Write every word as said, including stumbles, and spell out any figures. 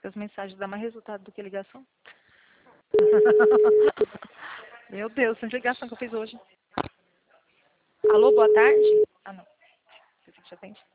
que as mensagens dão mais resultado do que ligação. Meu Deus, tanta ligação que eu fiz hoje. Alô, boa tarde? Ah, não. Você já atende?